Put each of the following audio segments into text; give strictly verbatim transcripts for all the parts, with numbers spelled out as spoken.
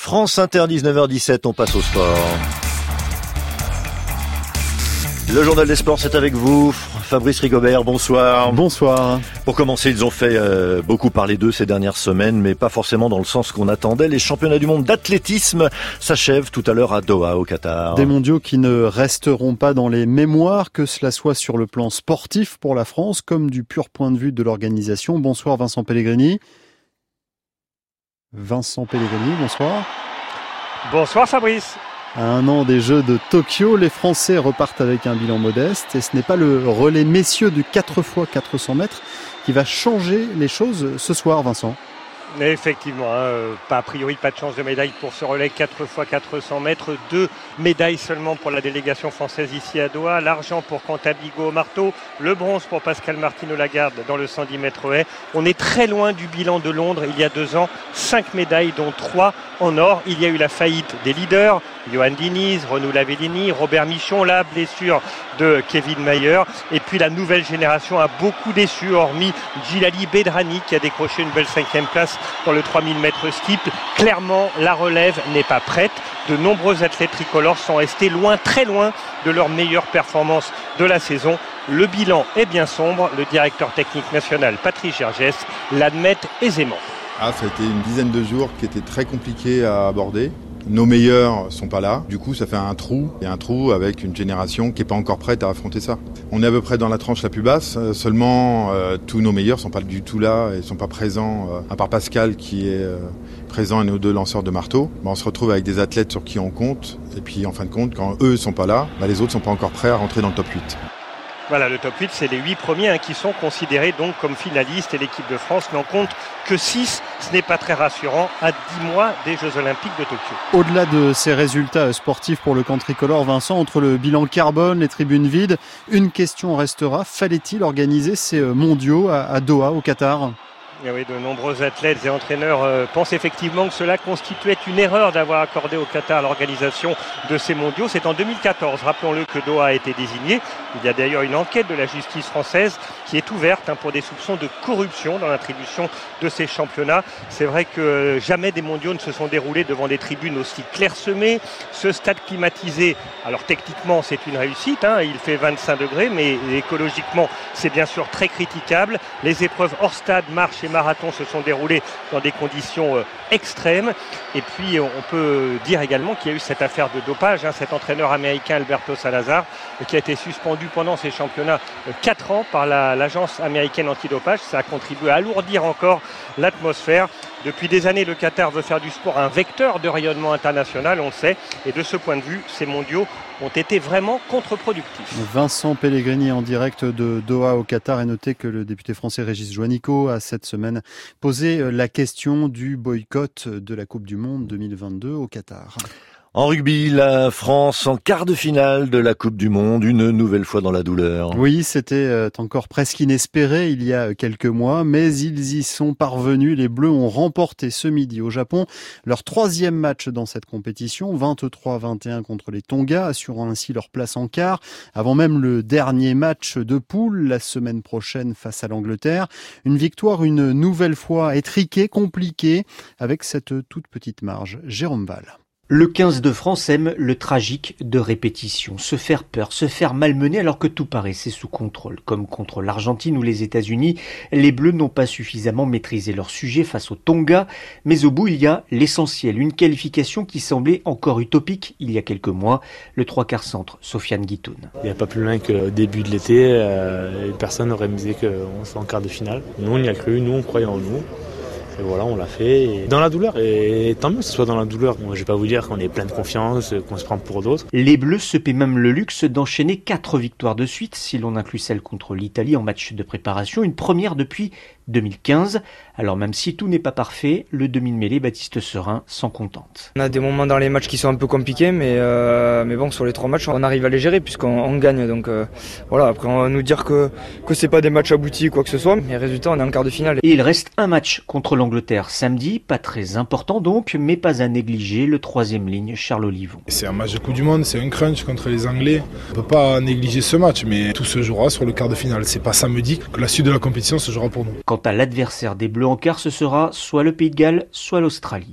France Inter, dix-neuf heures dix-sept, on passe au sport. Le journal des sports, c'est avec vous, Fabrice Rigobert, bonsoir. Bonsoir. Pour commencer, ils ont fait euh, beaucoup parler d'eux ces dernières semaines, mais pas forcément dans le sens qu'on attendait. Les championnats du monde d'athlétisme s'achèvent tout à l'heure à Doha, au Qatar. Des mondiaux qui ne resteront pas dans les mémoires, que cela soit sur le plan sportif pour la France, comme du pur point de vue de l'organisation. Bonsoir Vincent Pellegrini. Vincent Pellegrini, bonsoir. Bonsoir Fabrice. À un an des Jeux de Tokyo, les Français repartent avec un bilan modeste et ce n'est pas le relais messieurs du quatre fois quatre cents mètres qui va changer les choses ce soir, Vincent. Effectivement, hein, pas a priori pas de chance de médaille pour ce relais quatre fois quatre cents mètres, deux médailles seulement pour la délégation française ici à Doha, l'argent pour Quentin Bigot au marteau, le bronze pour Pascal Martino-Lagarde dans le cent dix mètres haies. On est très loin du bilan de Londres il y a deux ans, cinq médailles dont trois en or. Il y a eu la faillite des leaders, Johan Diniz, Renaud Lavellini, Robert Michon, la blessure de Kevin Mayer, et puis la nouvelle génération a beaucoup déçu, hormis Djilali Bedrani qui a décroché une belle cinquième place dans le trois mille mètres steeple. Clairement, la relève n'est pas prête. De nombreux athlètes tricolores sont restés loin, très loin de leur meilleure performance de la saison. Le bilan est bien sombre. Le directeur technique national, Patrice Gergès, l'admet aisément. Ah, ça a été une dizaine de jours qui étaient très compliqués à aborder. Nos meilleurs sont pas là. Du coup, ça fait un trou. Et un trou avec une génération qui est pas encore prête à affronter ça. On est à peu près dans la tranche la plus basse. Euh, seulement, euh, tous nos meilleurs sont pas du tout là et sont pas présents. Euh, à part Pascal qui est euh, présent et nos deux lanceurs de marteau. Bah, on se retrouve avec des athlètes sur qui on compte. Et puis, en fin de compte, quand eux sont pas là, bah, les autres sont pas encore prêts à rentrer dans le top huit. Voilà, le top huit, c'est les huit premiers hein, qui sont considérés donc comme finalistes et l'équipe de France n'en compte que six. Ce n'est pas très rassurant à dix mois des Jeux Olympiques de Tokyo. Au-delà de ces résultats sportifs pour le camp tricolore, Vincent, entre le bilan carbone, les tribunes vides, une question restera. Fallait-il organiser ces mondiaux à, à Doha, au Qatar ? Et oui, de nombreux athlètes et entraîneurs euh, pensent effectivement que cela constituait une erreur d'avoir accordé au Qatar l'organisation de ces mondiaux. C'est en deux mille quatorze, rappelons-le, que Doha a été désigné. Il y a d'ailleurs une enquête de la justice française qui est ouverte hein, pour des soupçons de corruption dans l'attribution de ces championnats. C'est vrai que jamais des mondiaux ne se sont déroulés devant des tribunes aussi clairsemées. Ce stade climatisé, alors techniquement c'est une réussite, hein, il fait vingt-cinq degrés, mais écologiquement c'est bien sûr très critiquable. Les épreuves hors stade, marche et marathon se sont déroulés dans des conditions euh, extrêmes. Et puis on peut dire également qu'il y a eu cette affaire de dopage, hein, cet entraîneur américain Alberto Salazar euh, qui a été suspendu pendant ces championnats euh, quatre ans par la, l'agence américaine antidopage. Ça a contribué à alourdir encore l'atmosphère. Depuis des années, le Qatar veut faire du sport un vecteur de rayonnement international, on le sait. Et de ce point de vue, ces mondiaux ont été vraiment contre-productifs. Vincent Pellegrini en direct de Doha au Qatar, et notez que le député français Régis Juanico a cette semaine posé la question du boycott de la Coupe du Monde deux mille vingt-deux au Qatar. En rugby, la France en quart de finale de la Coupe du Monde, une nouvelle fois dans la douleur. Oui, c'était encore presque inespéré il y a quelques mois, mais ils y sont parvenus. Les Bleus ont remporté ce midi au Japon leur troisième match dans cette compétition, vingt-trois à vingt et un contre les Tonga, assurant ainsi leur place en quart, avant même le dernier match de poule la semaine prochaine face à l'Angleterre. Une victoire une nouvelle fois étriquée, compliquée, avec cette toute petite marge. Jérôme Val. Le quinze de France aime le tragique de répétition, se faire peur, se faire malmener alors que tout paraissait sous contrôle. Comme contre l'Argentine ou les États-Unis, les Bleus n'ont pas suffisamment maîtrisé leur sujet face au Tonga. Mais au bout, il y a l'essentiel, une qualification qui semblait encore utopique il y a quelques mois. Le trois quarts centre, Sofiane Guitoun. Il n'y a pas plus loin qu'au début de l'été, euh, personne n'aurait misé qu'on soit en quart de finale. Nous, on y a cru, nous, on croyait en nous. Et voilà, on l'a fait et dans la douleur. Et tant mieux que ce soit dans la douleur. Moi, je vais pas vous dire qu'on est plein de confiance, qu'on se prend pour d'autres. Les Bleus se paient même le luxe d'enchaîner quatre victoires de suite, si l'on inclut celle contre l'Italie en match de préparation, une première depuis deux mille quinze. Alors même si tout n'est pas parfait, le demi-mêlée Baptiste Serin s'en contente. On a des moments dans les matchs qui sont un peu compliqués, mais, euh, mais bon, sur les trois matchs, on arrive à les gérer puisqu'on on gagne. Donc euh, voilà, après on va nous dire que, que c'est pas des matchs aboutis ou quoi que ce soit, mais résultat, on est en quart de finale. Et il reste un match contre l'Angleterre samedi, pas très important donc, mais pas à négliger, le troisième ligne, Charles Olivon. C'est un match de Coupe du Monde, c'est un crunch contre les Anglais. On peut pas négliger ce match, mais tout se jouera sur le quart de finale. C'est pas samedi que la suite de la compétition se jouera pour nous. Quant à l'adversaire des Bleus en quart, ce sera soit le Pays de Galles, soit l'Australie.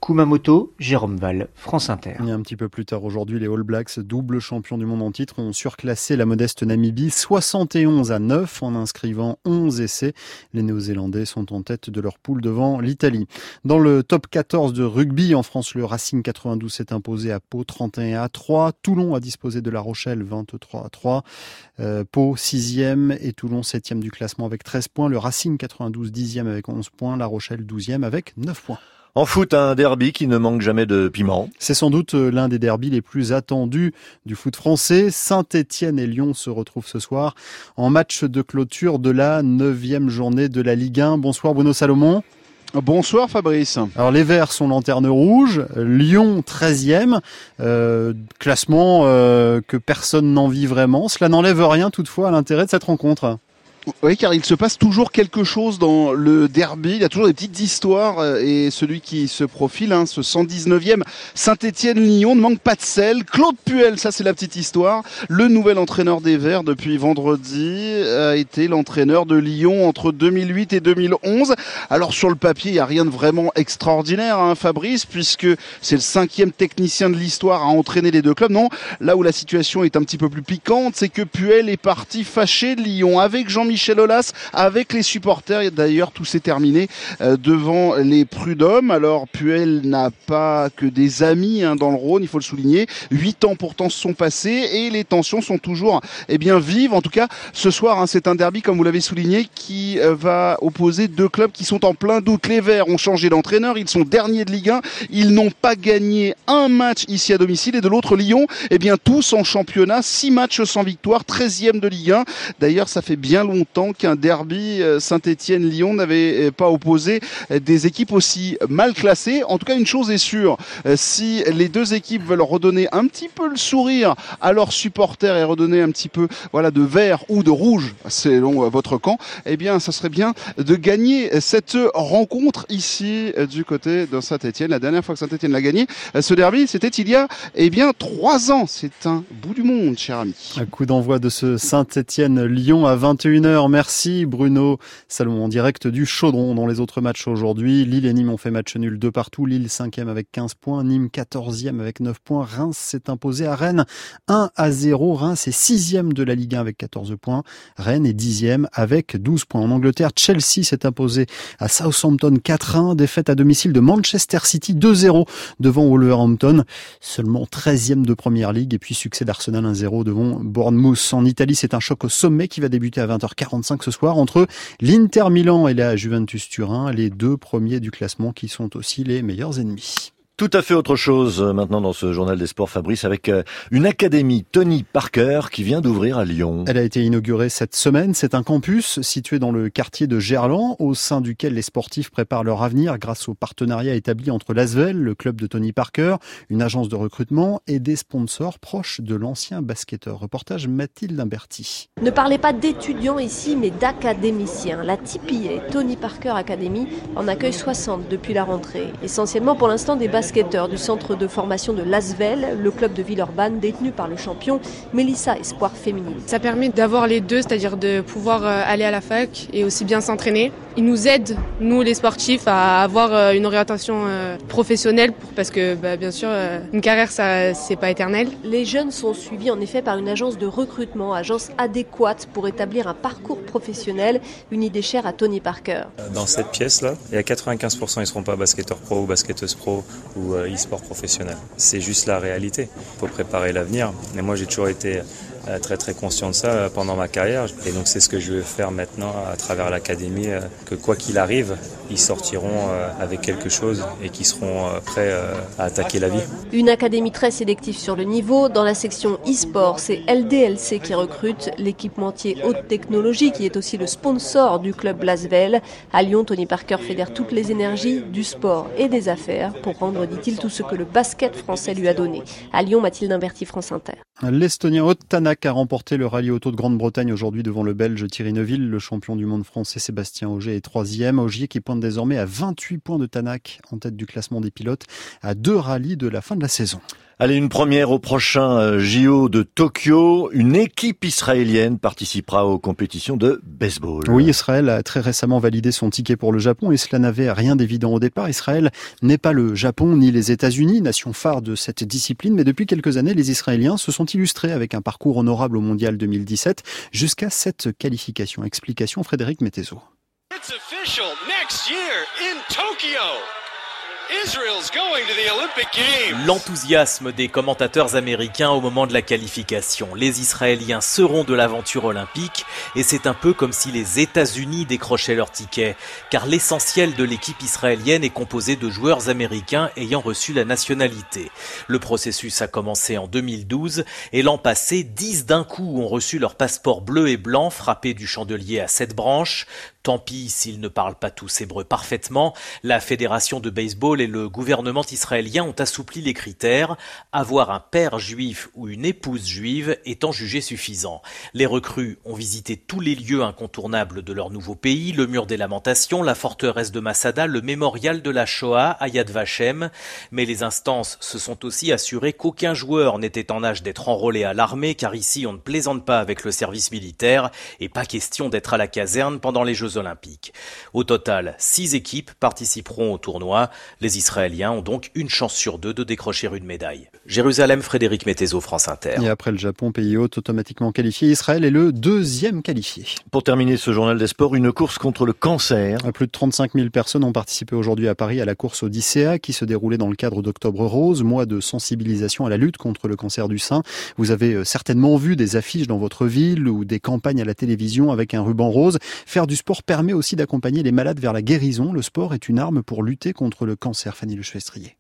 Kumamoto, Jérôme Val, France Inter. Et un petit peu plus tard aujourd'hui, les All Blacks, double champions du monde en titre, ont surclassé la modeste Namibie soixante et onze à neuf en inscrivant onze essais. Les Néo-Zélandais sont en tête de leur poule devant l'Italie. Dans le top quatorze de rugby, en France, le Racing quatre-vingt-douze s'est imposé à Pau trente et un à trois. Toulon a disposé de La Rochelle vingt-trois à trois. Euh, Pau sixième et Toulon septième du classement avec treize points. Le Racing quatre-vingt-douze dixième avec onze points. La Rochelle douzième avec neuf points. En foot, un derby qui ne manque jamais de piment. C'est sans doute l'un des derbys les plus attendus du foot français. Saint-Étienne et Lyon se retrouvent ce soir en match de clôture de la neuvième journée de la Ligue un. Bonsoir Bruno Salomon. Bonsoir Fabrice. Alors les Verts sont lanterne rouge, Lyon treizième, euh, classement euh, que personne n'envie vraiment. Cela n'enlève rien toutefois à l'intérêt de cette rencontre. Oui, car il se passe toujours quelque chose dans le derby. Il y a toujours des petites histoires et celui qui se profile, hein, ce cent dix-neuvième Saint-Étienne-Lyon ne manque pas de sel. Claude Puel, ça c'est la petite histoire. Le nouvel entraîneur des Verts depuis vendredi a été l'entraîneur de Lyon entre deux mille huit et deux mille onze. Alors sur le papier, il n'y a rien de vraiment extraordinaire, hein, Fabrice, puisque c'est le cinquième technicien de l'histoire à entraîner les deux clubs. Non, là où la situation est un petit peu plus piquante, c'est que Puel est parti fâché de Lyon avec Jean-Michel Michel Aulas, avec les supporters. D'ailleurs, tout s'est terminé euh, devant les prud'hommes. Alors, Puel n'a pas que des amis hein, dans le Rhône, il faut le souligner. Huit ans pourtant se sont passés et les tensions sont toujours eh bien, vives. En tout cas, ce soir, hein, c'est un derby, comme vous l'avez souligné, qui euh, va opposer deux clubs qui sont en plein doute. Les Verts ont changé d'entraîneur, ils sont derniers de Ligue un. Ils n'ont pas gagné un match ici à domicile. Et de l'autre, Lyon, eh bien, tous en championnat, six matchs sans victoire, treizième de Ligue un. D'ailleurs, ça fait bien longtemps qu'un derby Saint-Étienne-Lyon n'avait pas opposé des équipes aussi mal classées. En tout cas, une chose est sûre, si les deux équipes veulent redonner un petit peu le sourire à leurs supporters et redonner un petit peu voilà, de vert ou de rouge, selon votre camp, eh bien, ça serait bien de gagner cette rencontre ici du côté de Saint-Étienne. La dernière fois que Saint-Étienne l'a gagné, ce derby, c'était il y a eh bien, trois ans. C'est un bout du monde, cher ami. Un coup d'envoi de ce Saint-Étienne-Lyon à vingt et une heures. Merci Bruno Salomon en direct du Chaudron. Dans les autres matchs aujourd'hui, Lille et Nîmes ont fait match nul deux partout. Lille cinquième avec quinze points, Nîmes quatorzième avec neuf points. Reims s'est imposé à Rennes un à zéro. Reims est sixième de la Ligue un avec quatorze points. Rennes est dixième avec douze points. En Angleterre, Chelsea s'est imposé à Southampton quatre à un. Défaite à domicile de Manchester City deux zéro devant Wolverhampton. Seulement treizième de Première Ligue. Et puis succès d'Arsenal un zéro devant Bournemouth. En Italie, c'est un choc au sommet qui va débuter à vingt heures quarante-cinq ce soir entre l'Inter Milan et la Juventus Turin, les deux premiers du classement qui sont aussi les meilleurs ennemis. Tout à fait autre chose maintenant dans ce journal des sports, Fabrice, avec une académie Tony Parker qui vient d'ouvrir à Lyon. Elle a été inaugurée cette semaine. C'est un campus situé dans le quartier de Gerland, au sein duquel les sportifs préparent leur avenir grâce au partenariat établi entre l'Asvel, le club de Tony Parker, une agence de recrutement et des sponsors proches de l'ancien basketteur. Reportage Mathilde Imberti. Ne parlez pas d'étudiants ici, mais d'académiciens. La T P A, Tony Parker Academy, en accueille soixante depuis la rentrée. Essentiellement pour l'instant des basketteurs du centre de formation de l'Asvel, le club de Villeurbanne détenu par le champion Mélissa Espoir féminine. Ça permet d'avoir les deux, c'est-à-dire de pouvoir aller à la fac et aussi bien s'entraîner. Ils nous aident, nous les sportifs, à avoir une orientation professionnelle parce que bah, bien sûr une carrière ça c'est pas éternel. Les jeunes sont suivis en effet par une agence de recrutement, agence adéquate pour établir un parcours professionnel, une idée chère à Tony Parker. Dans cette pièce-là, il y a quatre-vingt-quinze pour cent ils ne seront pas basketteurs pro ou basketteuses pro ou e-sport professionnel. C'est juste la réalité. Il faut préparer l'avenir. Et moi, j'ai toujours été très très conscient de ça pendant ma carrière. Et donc, c'est ce que je veux faire maintenant à travers l'académie, que quoi qu'il arrive, ils sortiront avec quelque chose et qu'ils seront prêts à attaquer la vie. Une académie très sélective sur le niveau. Dans la section e-sport, c'est L D L C qui recrute, l'équipementier haute technologie qui est aussi le sponsor du club L'Asvel. À Lyon, Tony Parker fédère toutes les énergies du sport et des affaires pour rendre, dit-il, tout ce que le basket français lui a donné. À Lyon, Mathilde Imberti, France Inter. L'Estonien Ott Tänak a remporté le rallye auto de Grande-Bretagne aujourd'hui devant le Belge Thierry Neuville. Le champion du monde français Sébastien Ogier est troisième. Ogier qui pointe désormais à vingt-huit points de Tänak en tête du classement des pilotes à deux rallyes de la fin de la saison. Allez, une première au prochain J O de Tokyo. Une équipe israélienne participera aux compétitions de baseball. Oui, Israël a très récemment validé son ticket pour le Japon et cela n'avait rien d'évident au départ. Israël n'est pas le Japon ni les États-Unis, nation phare de cette discipline, mais depuis quelques années, les Israéliens se sont illustrés avec un parcours honorable au Mondial deux mille dix-sept jusqu'à cette qualification. Explication Frédéric Mettezo. It's official next year in Tokyo. Israel's going to the Olympic Games. L'enthousiasme des commentateurs américains au moment de la qualification. Les Israéliens seront de l'aventure olympique et c'est un peu comme si les États-Unis décrochaient leur ticket, car l'essentiel de l'équipe israélienne est composé de joueurs américains ayant reçu la nationalité. Le processus a commencé en deux mille douze et l'an passé, dix d'un coup ont reçu leur passeport bleu et blanc frappé du chandelier à sept branches. Tant pis s'ils ne parlent pas tous hébreu parfaitement, la fédération de baseball et le gouvernement israélien ont assoupli les critères, avoir un père juif ou une épouse juive étant jugé suffisant. Les recrues ont visité tous les lieux incontournables de leur nouveau pays, le mur des lamentations, la forteresse de Masada, le mémorial de la Shoah à Yad Vashem, mais les instances se sont aussi assurées qu'aucun joueur n'était en âge d'être enrôlé à l'armée, car ici on ne plaisante pas avec le service militaire et pas question d'être à la caserne pendant les Jeux olympiques. Au total, six équipes participeront au tournoi. Les Israéliens ont donc une chance sur deux de décrocher une médaille. Jérusalem, Frédéric Mettezo, France Inter. Et après le Japon, pays hôte automatiquement qualifié, Israël est le deuxième qualifié. Pour terminer ce journal des sports, une course contre le cancer. Plus de trente-cinq mille personnes ont participé aujourd'hui à Paris à la course Odyssea qui se déroulait dans le cadre d'Octobre Rose, mois de sensibilisation à la lutte contre le cancer du sein. Vous avez certainement vu des affiches dans votre ville ou des campagnes à la télévision avec un ruban rose. Faire du sport permet aussi d'accompagner les malades vers la guérison. Le sport est une arme pour lutter contre le cancer. Fanny Lechevestrier.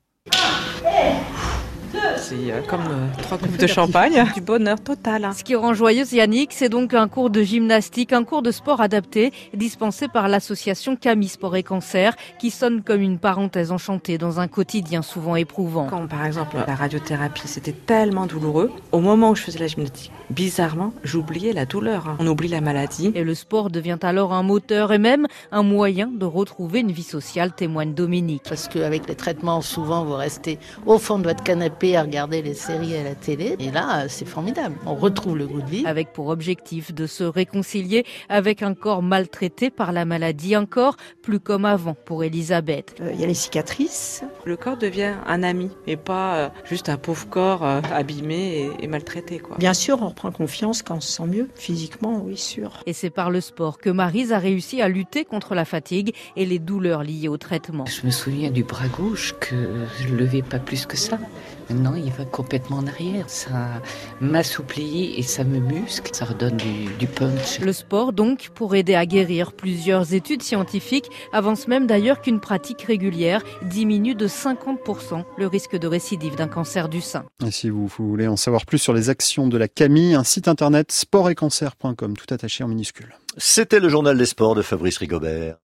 C'est comme euh, trois coupes de champagne, du bonheur total. Ce qui rend joyeuse Yannick, c'est donc un cours de gymnastique, un cours de sport adapté, dispensé par l'association Camille Sport et Cancer, qui sonne comme une parenthèse enchantée dans un quotidien souvent éprouvant. Quand par exemple la radiothérapie, c'était tellement douloureux, au moment où je faisais la gymnastique, bizarrement, j'oubliais la douleur. On oublie la maladie. Et le sport devient alors un moteur et même un moyen de retrouver une vie sociale, témoigne Dominique. Parce qu'avec les traitements, souvent vous restez au fond de votre canapé à regarder les séries à la télé. Et là, c'est formidable. On retrouve le goût de vie. Avec pour objectif de se réconcilier avec un corps maltraité par la maladie, un corps plus comme avant pour Elisabeth. Il euh, y a les cicatrices. Le corps devient un ami et pas euh, juste un pauvre corps euh, abîmé et, et maltraité, quoi. Bien sûr, on reprend confiance quand on se sent mieux, physiquement, oui, sûr. Et c'est par le sport que Maryse a réussi à lutter contre la fatigue et les douleurs liées au traitement. Je me souviens du bras gauche que je ne levais pas plus que ça. Maintenant, il va complètement en arrière. Ça m'assouplit et ça me muscle. Ça redonne du, du punch. Le sport, donc, pour aider à guérir. Plusieurs études scientifiques avancent même d'ailleurs qu'une pratique régulière diminue de cinquante pour cent le risque de récidive d'un cancer du sein. Et si vous voulez en savoir plus sur les actions de la Camille, un site internet sport et cancer point com, tout attaché en minuscules. C'était le journal des sports de Fabrice Rigobert.